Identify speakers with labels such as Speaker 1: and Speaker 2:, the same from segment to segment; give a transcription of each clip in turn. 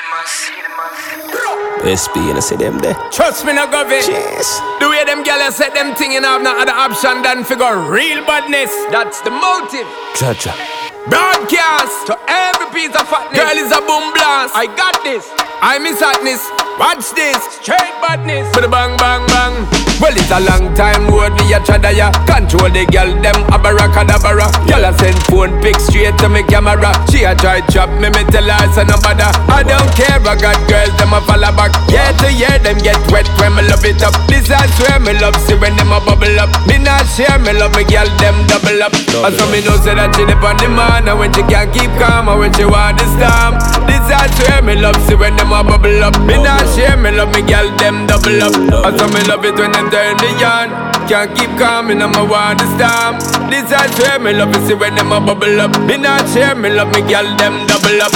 Speaker 1: SP, and I say them there.
Speaker 2: Trust me, no government.
Speaker 1: Cheers.
Speaker 2: The way them gyal set them thing in have no other option than figure real badness. That's the motive.
Speaker 1: Jaja.
Speaker 2: Broadcast to every piece of fatness. Girl is a boom blast. I got this. I miss hotness. Watch this. Straight badness. But bang bang bang. Well, it's a long time road we a try ya. Control the girl them abracadabra. Girl a send phone pic straight to me camera. She a try trap me tell her so no bother. I don't care, I got girls them a follow back. Year to year them get wet when me love it up. This I swear me love see when them a bubble up. Me not share me love me girl them double up. And so me know say that she dip on the man, and when she can't keep calm, and when she want the storm. This I swear me love see when them a bubble up. Me not share me love me girl them double up. And so me love it when them turn the yarn. Can't keep calm, and I'ma want the storm. This I swear me love it see when them a bubble up. Me not share me love me girl them double up.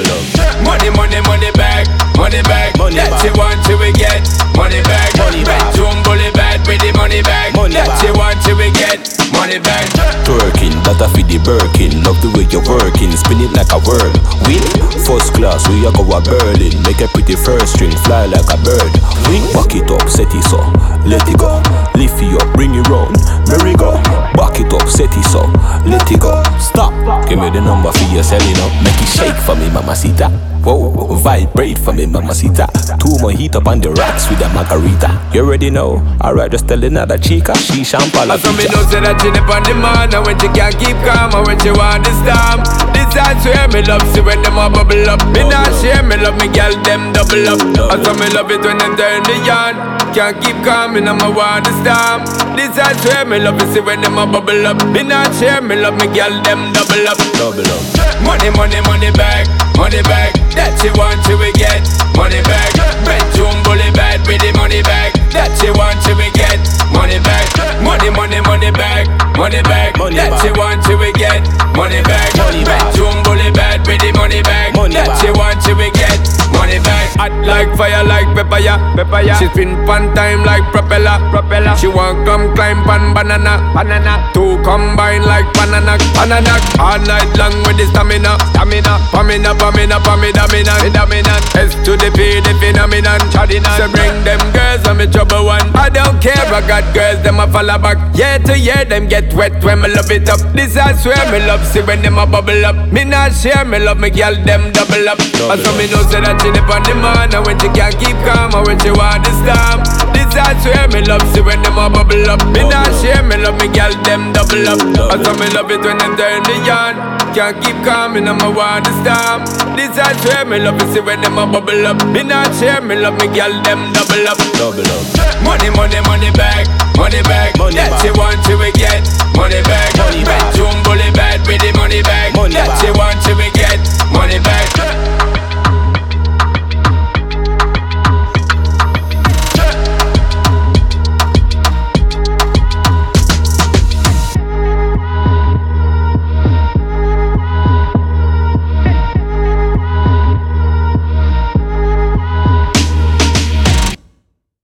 Speaker 2: Money, money, money back, money back. Money that she want she will get. Money back, money back. Bully bad with the money back. Money that she want she will get. Money back.
Speaker 1: Twerking, that I feed the Birkin. Love the way you're working, spin it like a whirl. Win, first class, we a go a Berlin. Make a pretty first string, fly like a bird. Wing, back it up, set it so, let it go. Lift it up, bring it round, merry go. Back it up, set it so, let it go. Stop, give me the number for your selling up. Make it shake for me, mamacita. Whoa, vibrate for me, mamacita. Two more heat up on the racks with a margarita. You already know, alright, just tell another chica. She champagne.
Speaker 2: So me know say that she dip on the man, and when she can't keep calm, and when she want the storm. This I swear me love see when them a bubble up. Me not share me love me girl them double up. And so me love it when them turn the yarn. Can't keep calm, and I'ma want the storm. This I swear me love it see when them a bubble up. Me not share me love me girl them double up. Money, money, money back, money back. That she want she will get. Money back. Bedroom bully bad with the money back. That she want she will get. Money back. Money, money, money back, money back. That she want she will get. Money back. Bedroom bully bad with the money back. That she want she will get. Money back. Hot like fire, like pepper ya. She spin pan time like propeller. She want come climb pan banana. Two combine like banana. All night long with the stamina. Pamina. S to the P, the phenomenon. So bring them girls on me trouble one. I don't care, I got girls them a follow back. Year to year them get wet when me love it up. This I swear me love see when them a bubble up. Me not share me love me girl them double up. And so me know say that she dip on the man, and when she can't keep calm, and when she want the storm. This I swear me love see when them a bubble up. Me not share me love me girl them double up. And so me love it when them turn the yarn. Can't keep calm, and I'ma want the storm. This I swear me love it see when them a bubble up. Me not share me love me girl them double up. Money, money, money back, money back. That she want she will get. Money back. Bedroom